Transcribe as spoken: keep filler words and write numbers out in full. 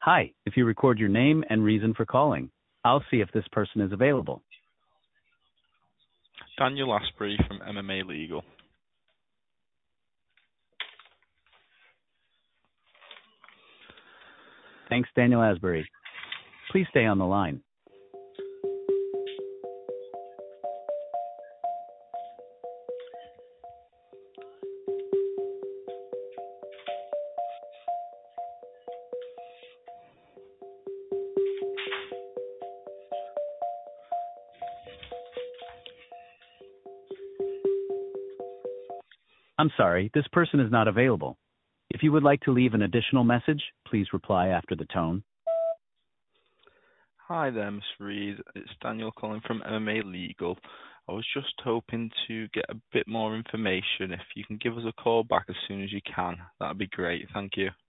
Hi, if you record your name and reason for calling, I'll see if this person is available. Daniel Asprey from M M A Legal. Thanks, Daniel Asbury. Please stay on the line. I'm sorry, this person is not available. If you would like to leave an additional message, please reply after the tone. Hi there, Miss Reed. It's Daniel calling from M M A Legal. I was just hoping to get a bit more information. If you can give us a call back as soon as you can, that'd be great. Thank you.